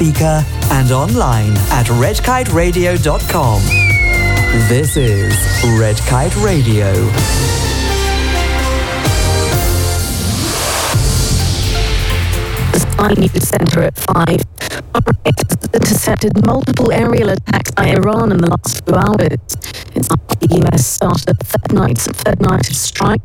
speaker and online at redkiteradio.com. This is Red Kite Radio. The Sky News Centre at 5. Operators intercepted multiple aerial attacks by Iran in the last few hours. It's after the US started a third night of strike,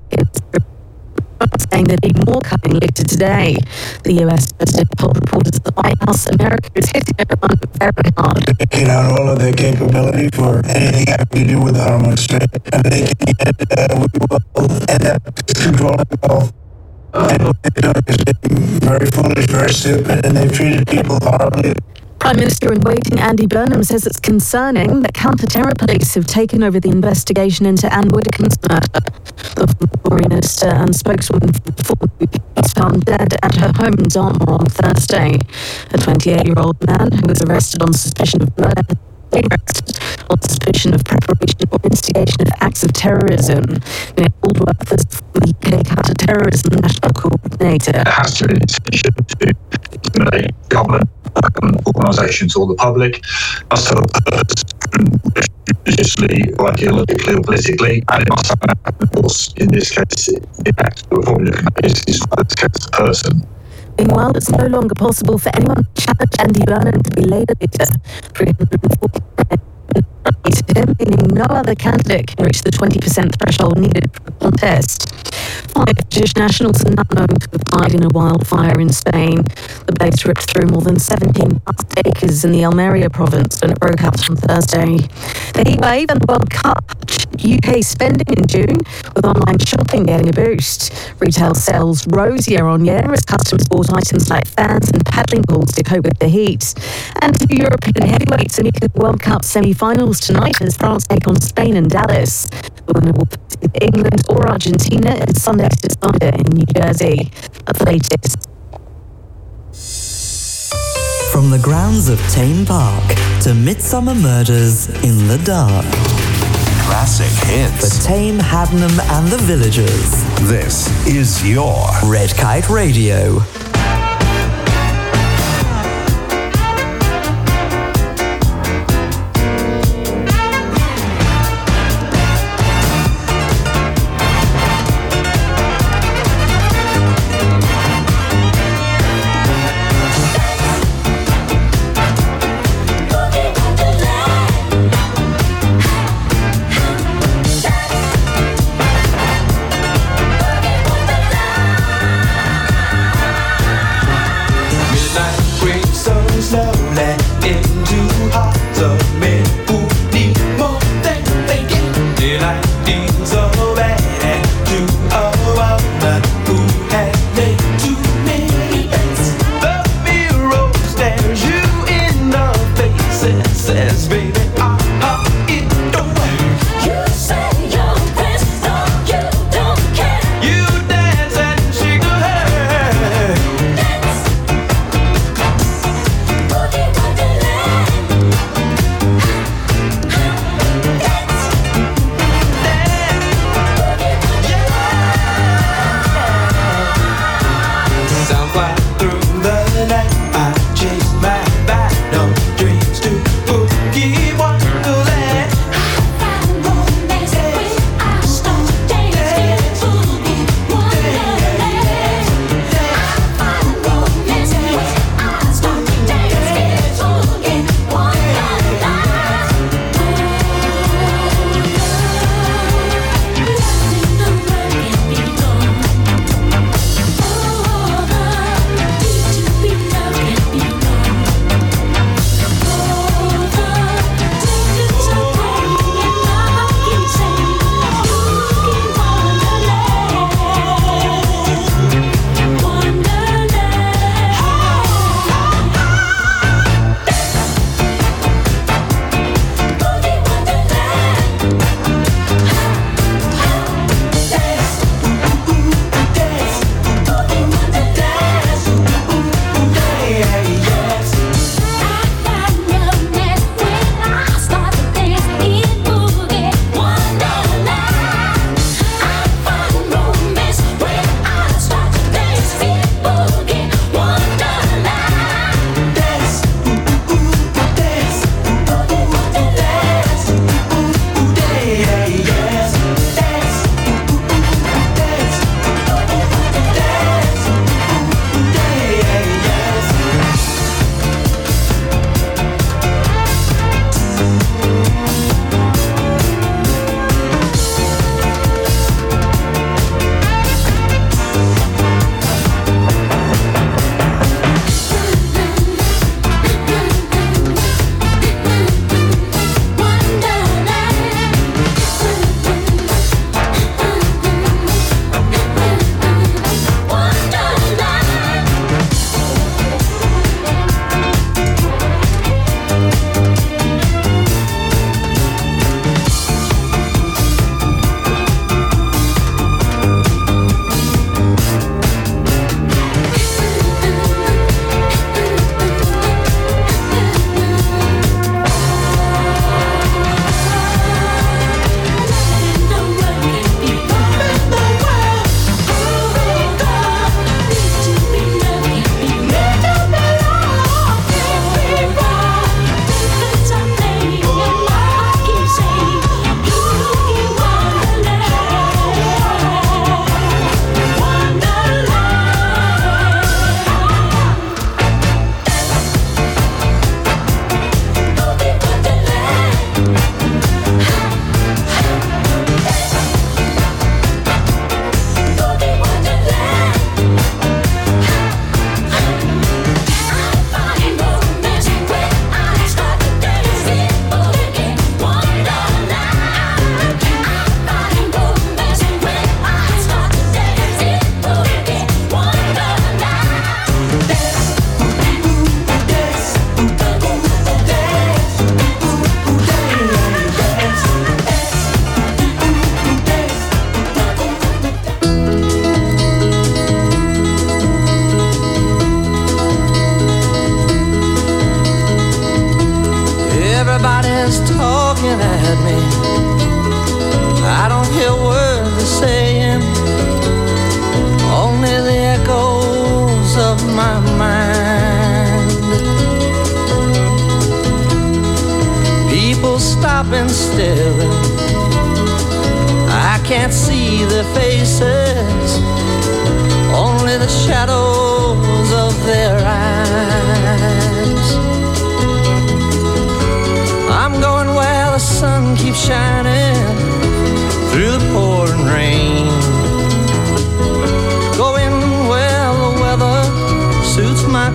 saying there'd be more coming later today. The US president told reporters at the White House America is hitting Iran very hard. They take out all of their capability for anything having to do with the Hormuz Strait, and they can we will end up controlling it all. And what they've done is very foolish, very stupid, and they've treated people horribly. Prime Minister in waiting Andy Burnham says it's concerning that counter-terror police have taken over the investigation into Anne Widdecombe's murder. The Foreign Minister and spokeswoman for the former was found dead at her home in Dartmoor on Thursday. A 28-year-old man who was arrested on suspicion of murder on suspicion of preparation or instigation of acts of terrorism. Nick Aldworth is the UK counter-terrorism national coordinator. There has to be an intention to intimidate government organisations or the public. Must have a purpose, religiously, or ideologically, or politically, and it must have an act. Of course, in this case, the act we're probably looking at is the person. Meanwhile, it's no longer possible for anyone to challenge Andy Burnham to be Labour leader. 340 him, meaning no other candidate can reach the 20% threshold needed for the contest. 5 British nationals are now known to have died in a wildfire in Spain. The blaze ripped through more than 17,000 acres in the Almeria province when it broke out on Thursday. The heatwave and the World Cup UK spending in June, with online shopping getting a boost. Retail sales rose year on year as customers bought items like fans and paddling pools to cope with the heat. And the European heavyweights in the World Cup semi-finals tonight as France take on Spain and Dallas. The winner will play England or Argentina in Sunday's decider in New Jersey. At the latest. From the grounds of Tame Park to Midsummer Murders in the Dark. Classic hits. For Tame, Hadnam and the Villagers. This is your Red Kite Radio. Everybody's talking at me. I don't hear words they're saying, only the echoes of my mind. People stop and staring. I can't see their faces, only the shadows of their eyes. I'm going where the sun keeps shining through the pouring rain, going where the weather suits my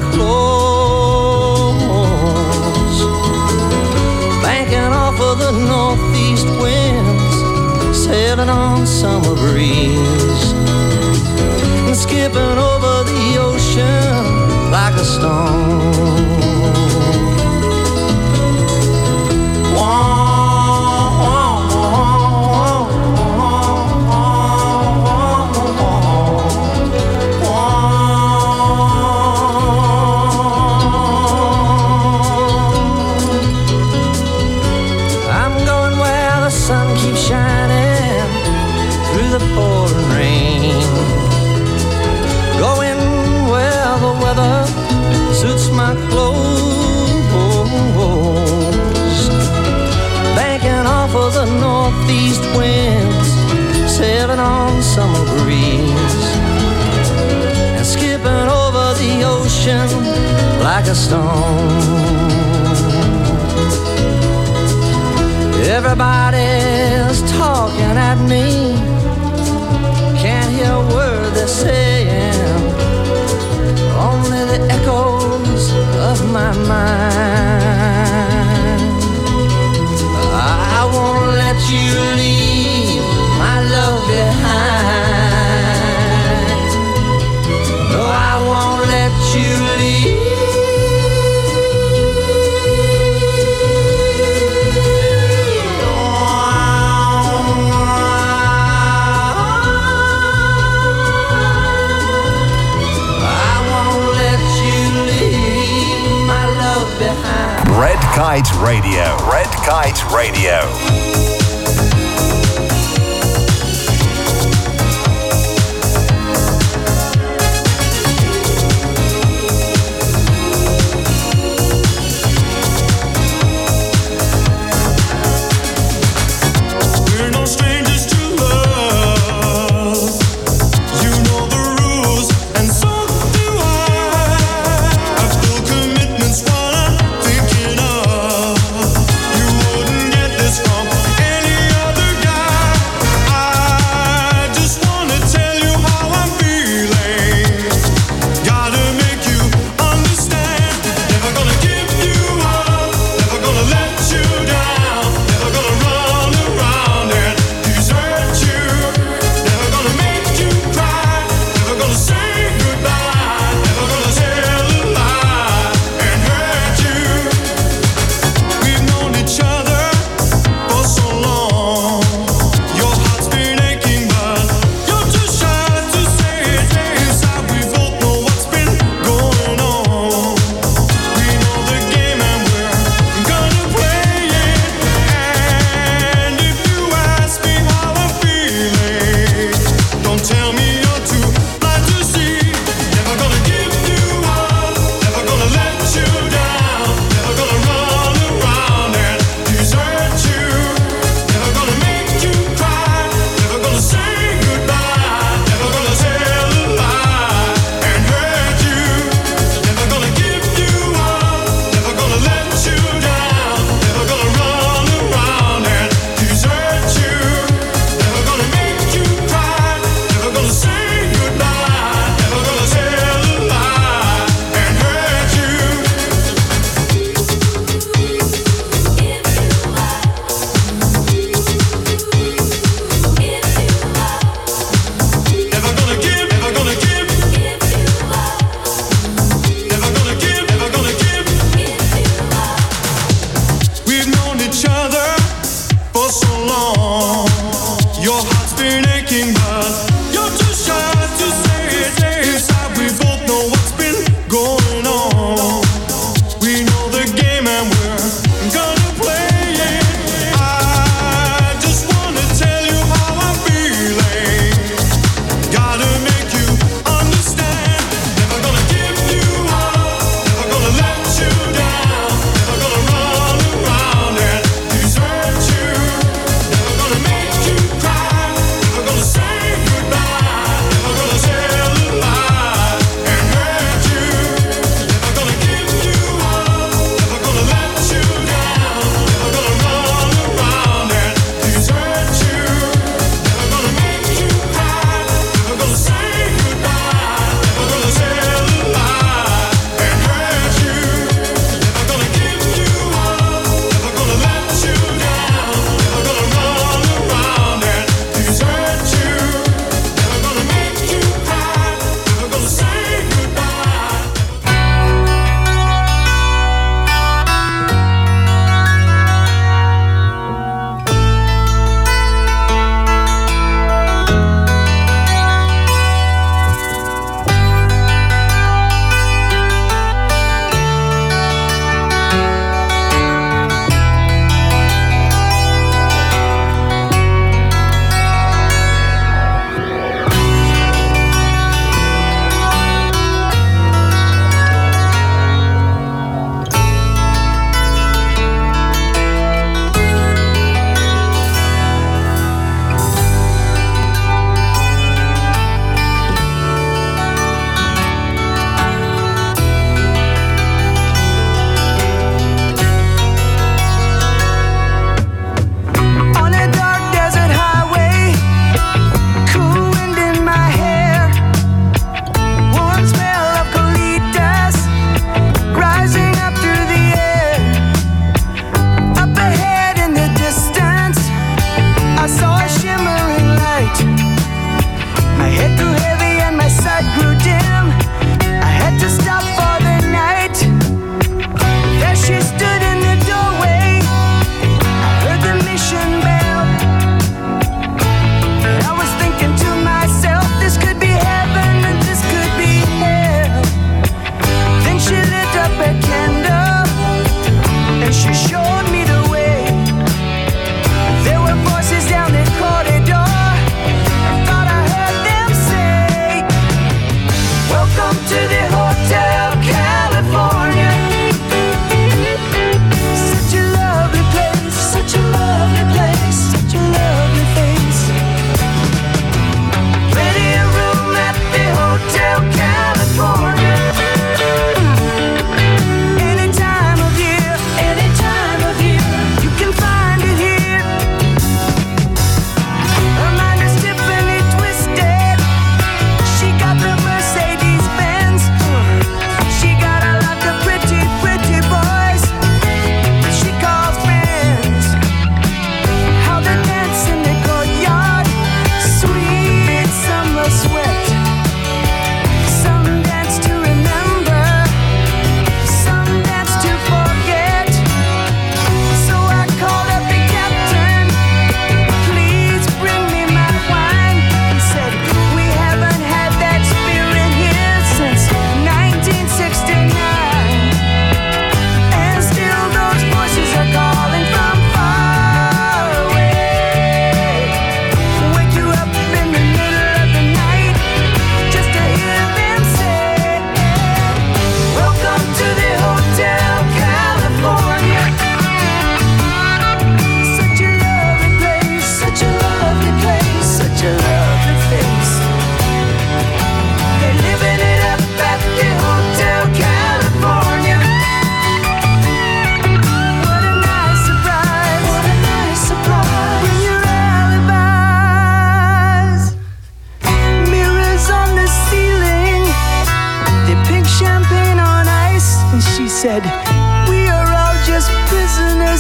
clothes, banking off of the northeast winds, sailing on summer breeze, and skipping over the ocean like a stone. Northeast winds, sailing on summer breeze, and skipping over the ocean like a stone. Everybody's talking at me, can't hear a word they're saying, only the echoes of my mind. I won't let you leave my love behind. No, I won't let you leave. I won't let you leave my love behind. Red Kite Radio. Red Kite Radio. Commitments what I'm thinking of. You wouldn't get this from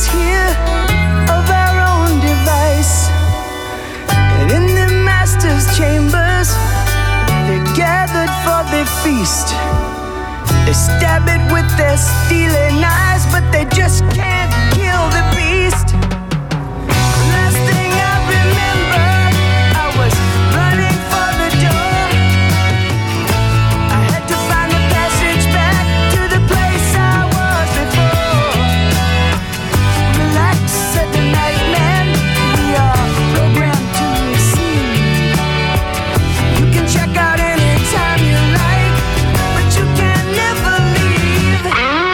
masters here of our own device. And in the masters' chambers, they're gathered for their feast. They stab it with their steely knives, but they just can't kill the beast. Last thing I remember, I was running for the door. I had to find the passage back to the place I was before. Relax, said the night man, we are programmed to receive. You can check out anytime you like, but you can never leave.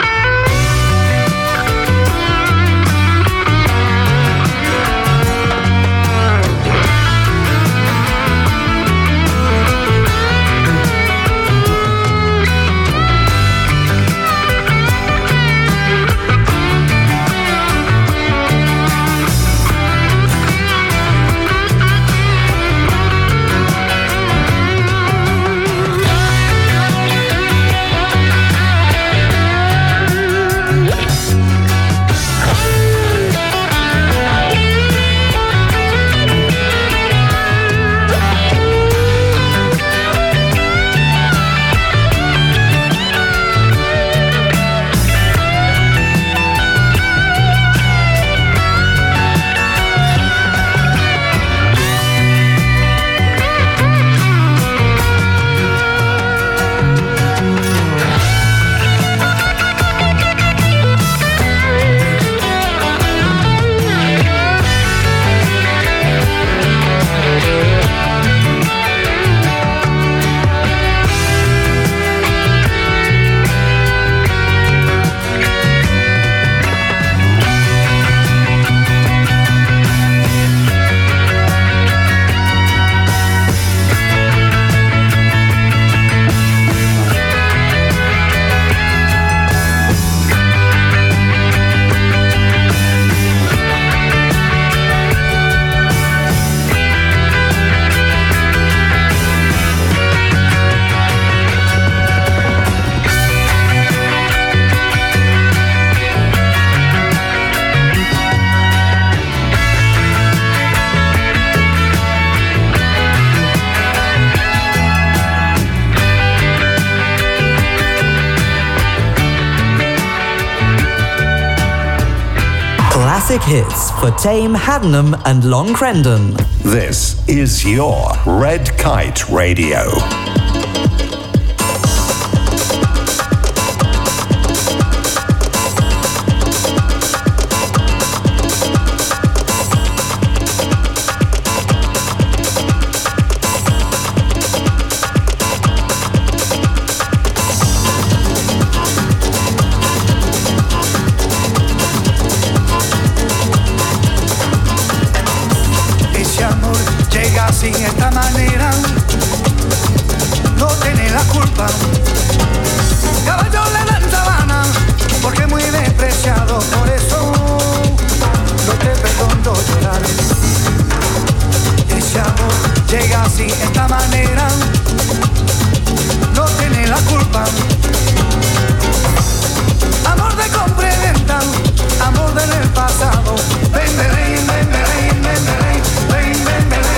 Classic hits for Tame, Haddenham and Long Crendon. This is your Red Kite Radio. Sin esta manera, no tiene la culpa. Caballo le dan sabana, porque muy despreciado, por eso no te perdono llorar. Ese amor llega así, esta manera, no tiene la culpa. Amor de compra y venta, amor del pasado. Ven, ven, ven, ven, ven, ven, ven, ven, ven, ven.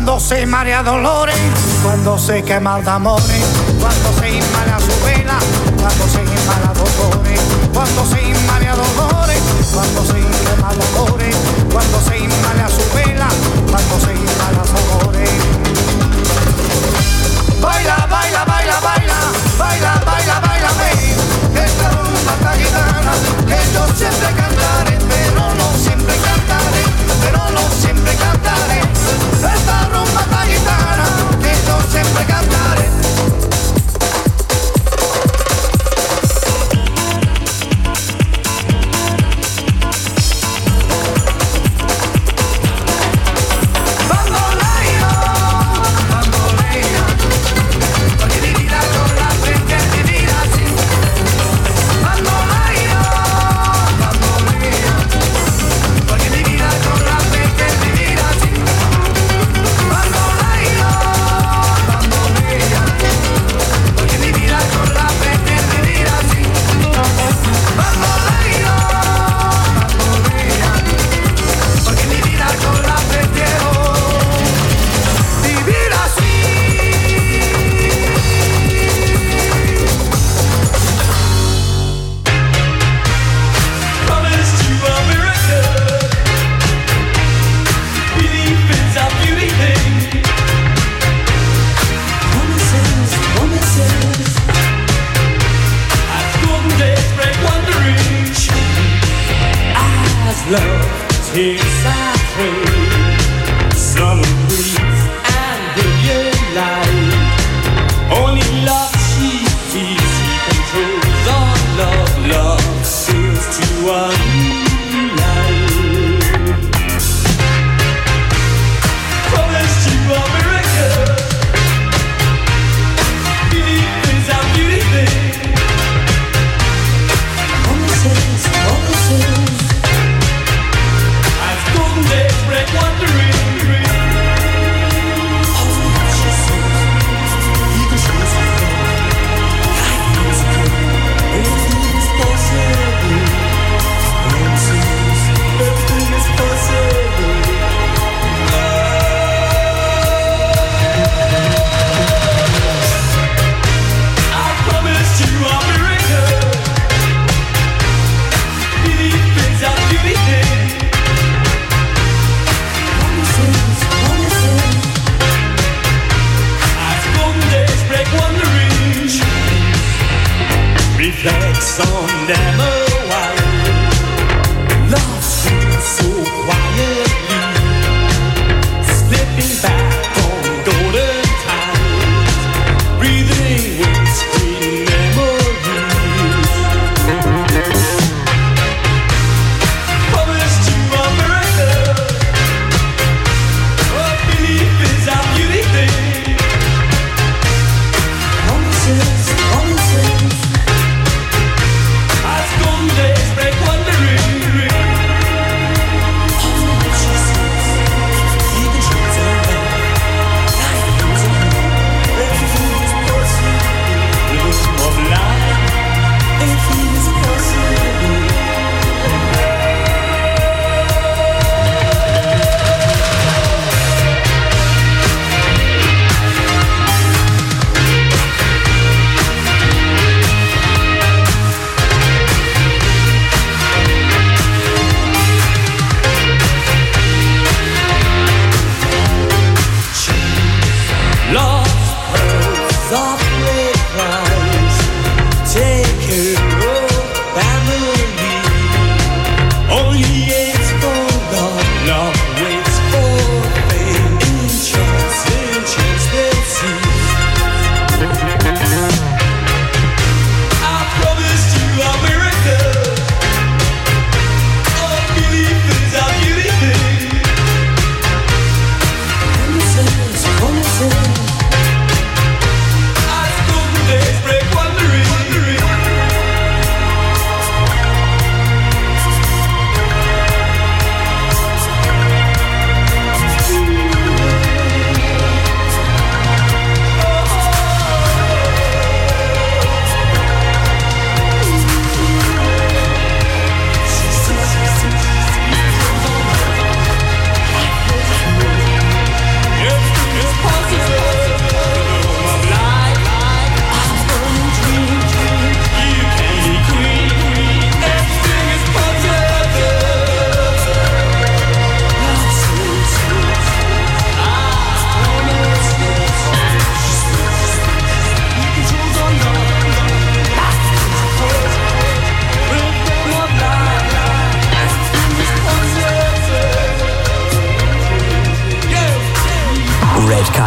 Cuando se marea dolores, cuando se quema de amores, cuando se inmala su vela, cuando se inmala dolores, cuando se inmala dolores, cuando se quema dolores, cuando se inmala su vela, cuando se inmala dolores. Baila, baila, baila, baila, baila, baila, baila, baila, esta rumba gitana, que yo siempre cantaré, pero no siempre cantaré, pero no siempre cantaré, esta rumba gitana, que yo siempre cantaré.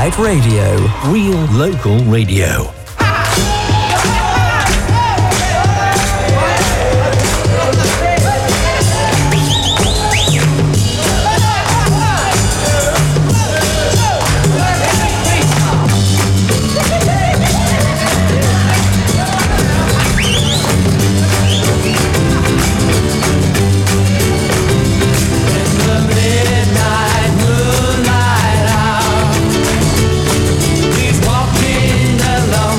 Kite Radio. Real local radio. Walking along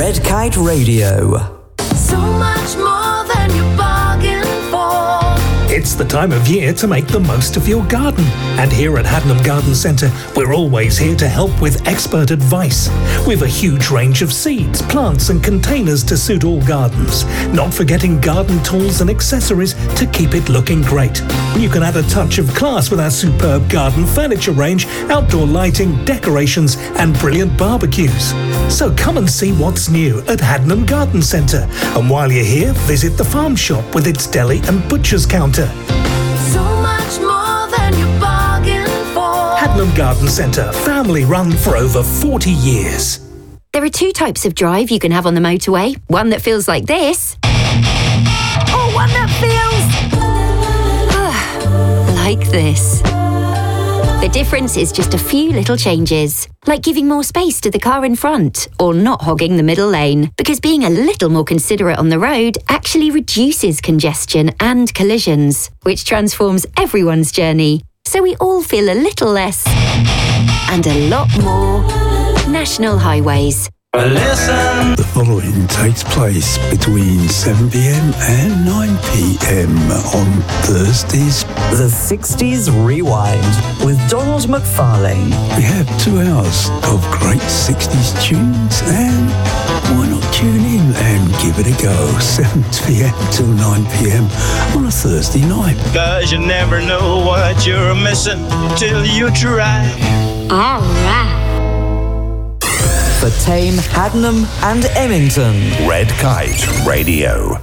Red Kite Radio. So much more than you bargained for. It's the time of year to make the most of your garden. And here at Haddenham Garden Centre, we're always here to help with expert advice. We've a huge range of seeds, plants and containers to suit all gardens. Not forgetting garden tools and accessories to keep it looking great. You can add a touch of class with our superb garden furniture range, outdoor lighting, decorations and brilliant barbecues. So come and see what's new at Haddenham Garden Centre. And while you're here, visit the farm shop with its deli and butcher's counter. So much more than you bargained for. Haddenham Garden Centre, family run for over 40 years. There are two types of drive you can have on the motorway. One that feels like this. Or one that feels... like this. The difference is just a few little changes, like giving more space to the car in front or not hogging the middle lane, because being a little more considerate on the road actually reduces congestion and collisions, which transforms everyone's journey, so we all feel a little less and a lot more National Highways. Listen. The following takes place between 7 p.m. and 9 p.m. on Thursdays. The 60s Rewind with Donald McFarlane. We have 2 hours of great 60s tunes, and why not tune in and give it a go? 7 p.m. till 9 p.m. on a Thursday night. 'Cause you never know what you're missing till you try. All right. For Tame, Haddenham and Emmington. Red Kite Radio.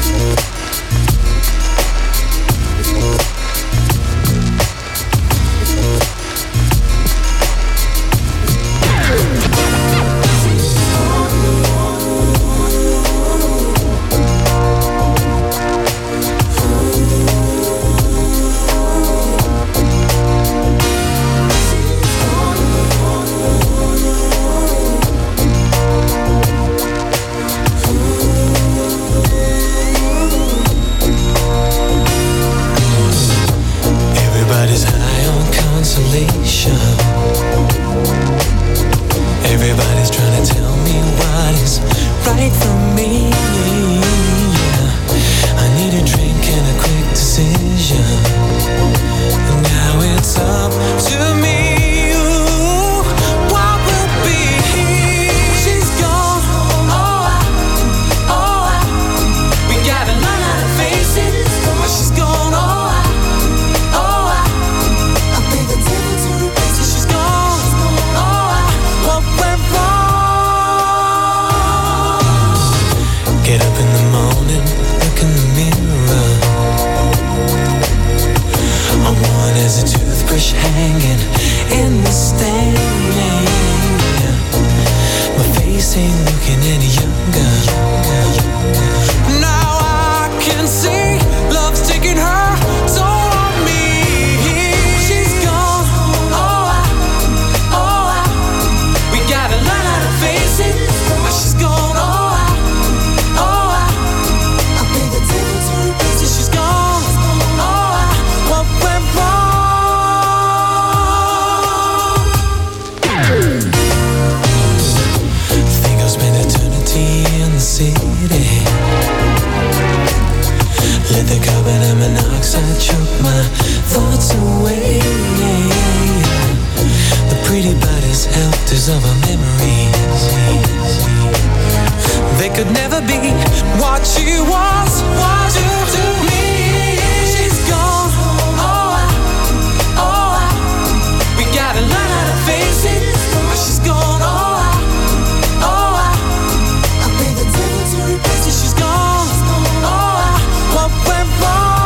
Everybody's trying to tell me what is right for me. I need a drink and a quick decision. And now it's up to me. Ooh, what will be? She's gone. We gotta learn how to face it. She's gone. I'll pay the devil to replace it. She's gone. What went wrong? Get up in the morning, look in the mirror. I'm worn as a toothbrush hanging in the stand. My face ain't looking any younger. Now I can see love's taking her toll on me. She's gone. We gotta learn how to face it. She's gone. I'll pay the devil to replace it. She's gone. What went wrong? Think I'll spend eternity in the city. Let the carbon monoxide choke my thoughts away. The pretty bodies helped dissolve our memories. They could never be what she was to me. She's gone. We gotta learn how to face it. She's gone. I'll pay the devil to replace it. She's gone. What went wrong?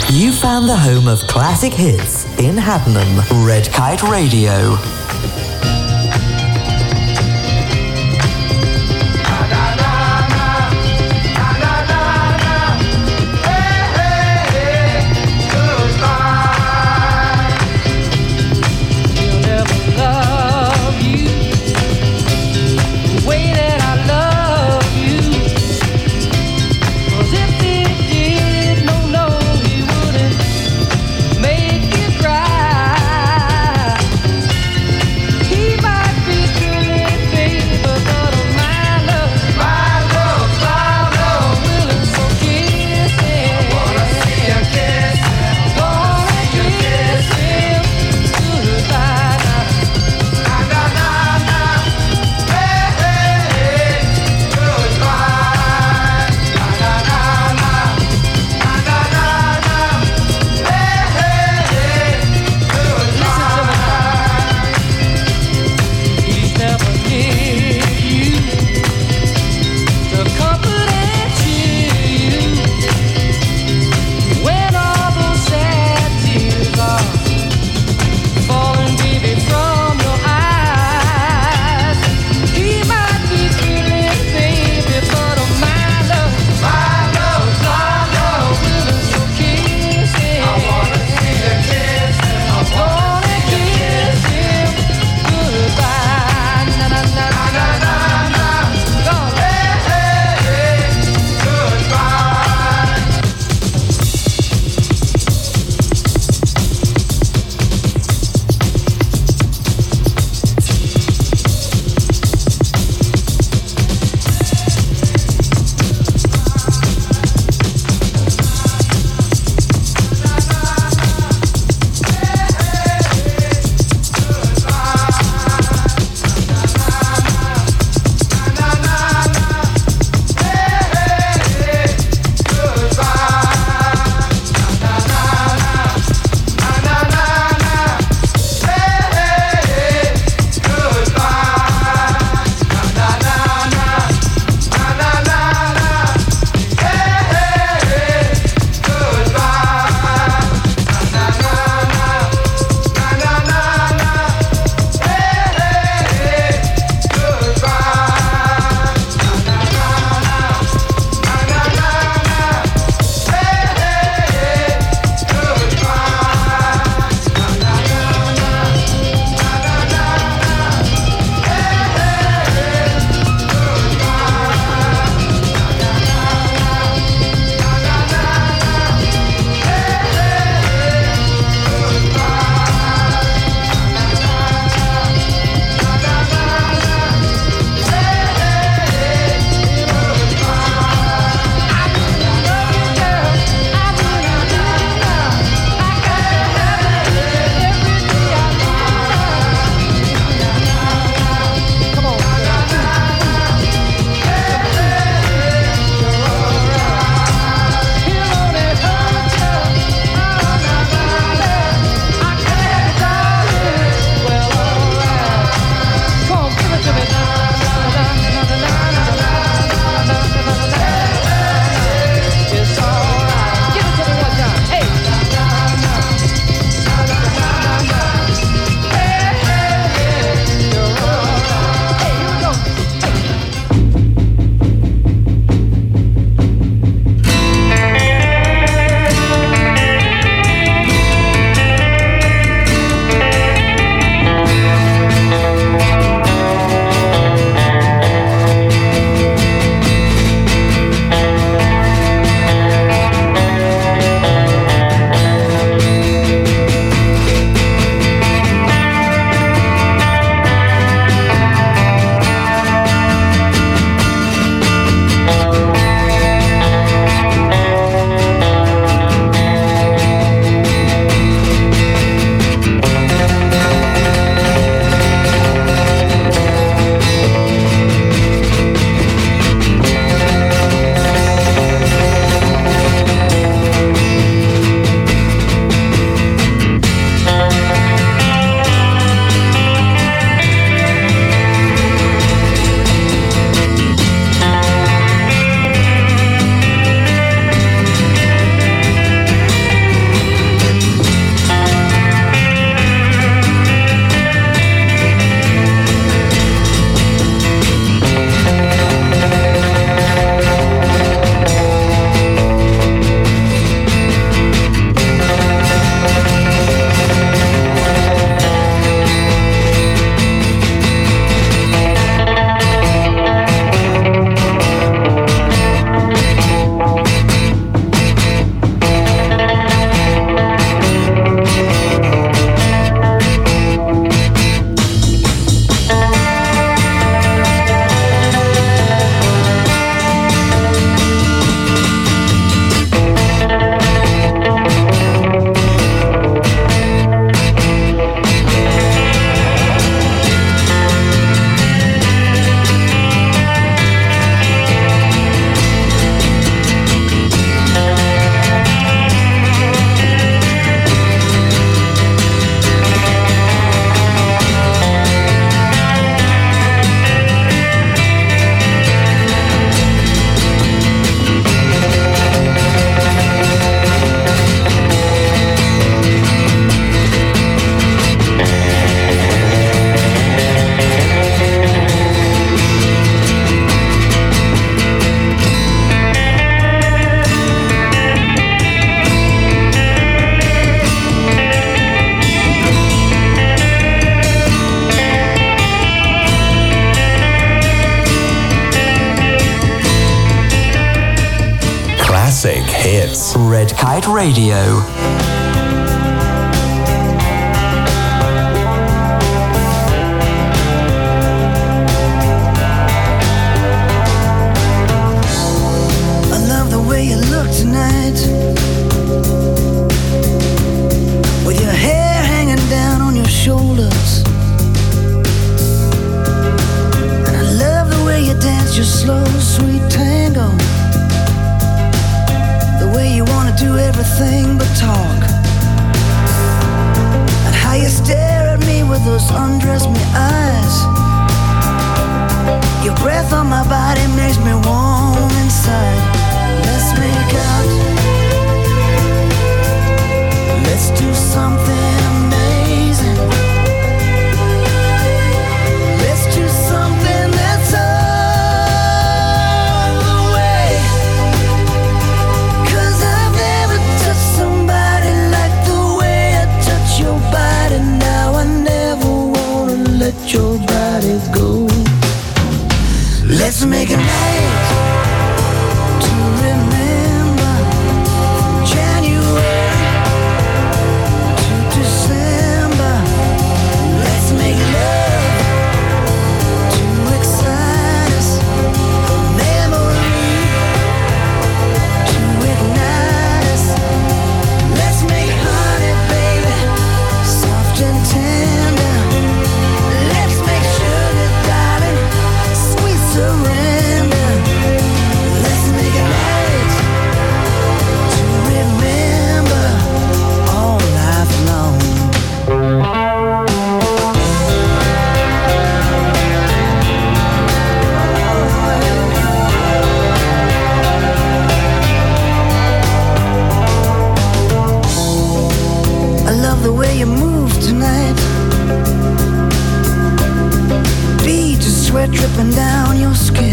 You found the home of classic hits in Haddenham. Red Kite Radio. Red Kite Radio. Your slow, sweet tango. The way you wanna do everything but talk. And how you stare at me with those undress me eyes. Your breath on my body makes me warm inside. Let's make out. Let's do something amazing. Let's do something that's let your body go. Let's make a night to remember. January to December. Let's make love to excite us. A memory to ignite us. Let's make honey, baby, soft and tender. Surrender. Let's make a night to remember all life long. I love the way you move tonight. Sweat dripping down your skin.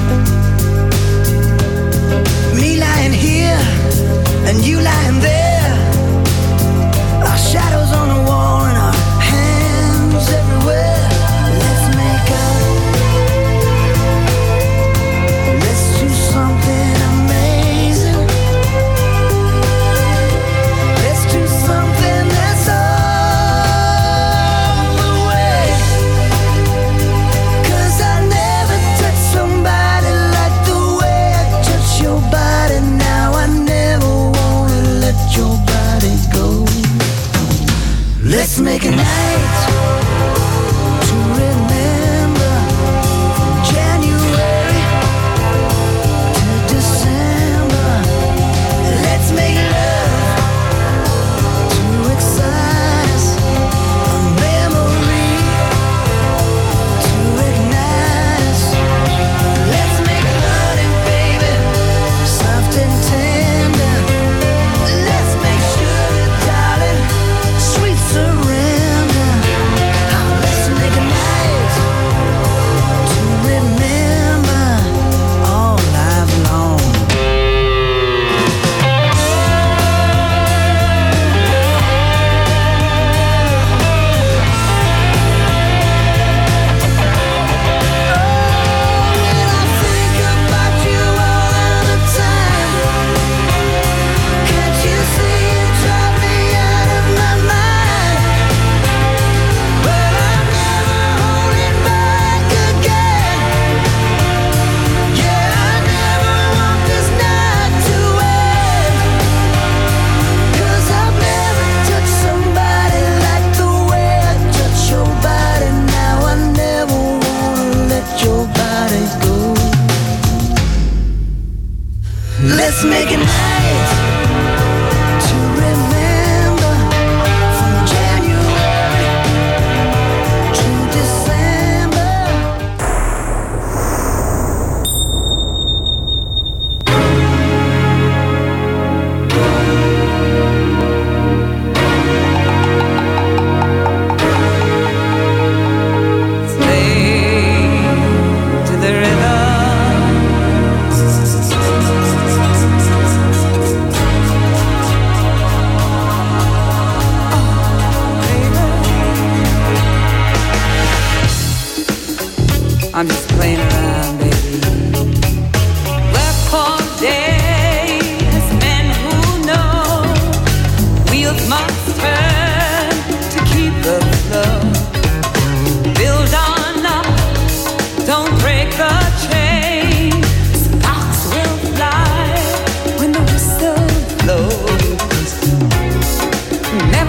Me lying here and you lying there. Our shadows on the wall and our hands everywhere. Let's make out. Let's do something amazing. Let's do something that's all the way. Somebody like the way I touch your body now. I never wanna let your body go. Let's make a night to remember. January to December. Let's make love to excite us. A memory to ignite us. Let's make honey, baby, soft and tender. Let's make sugar, darling, sweet surrender.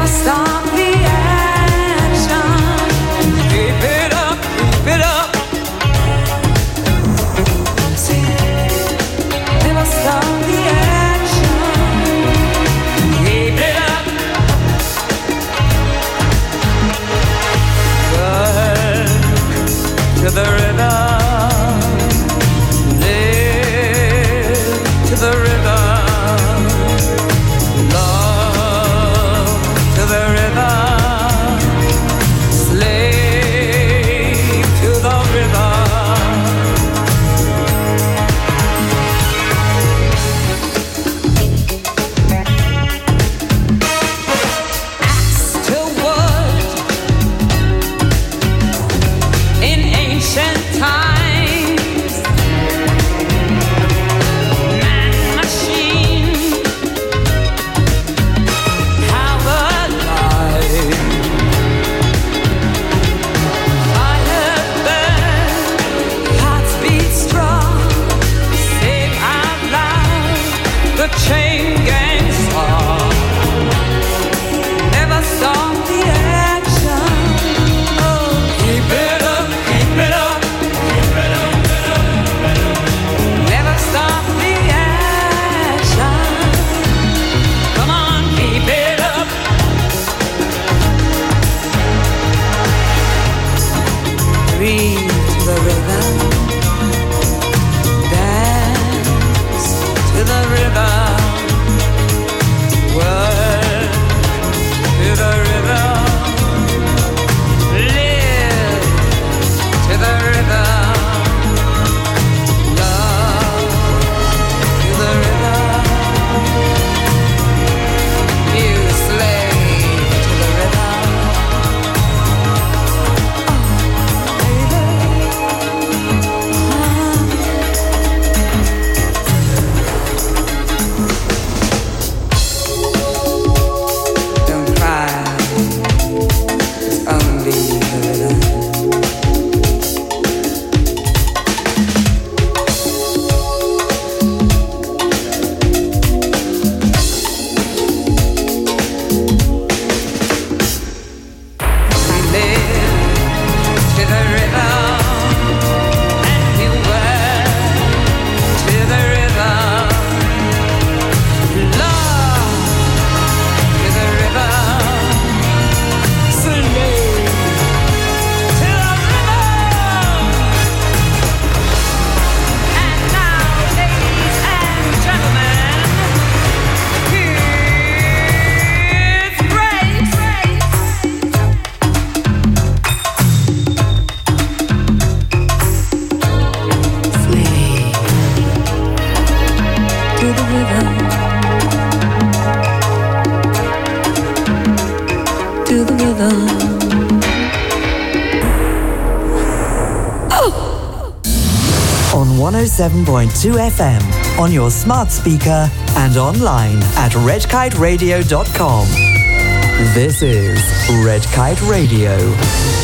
On 107.2 FM, on your smart speaker and online at redkiteradio.com. This is Red Kite Radio.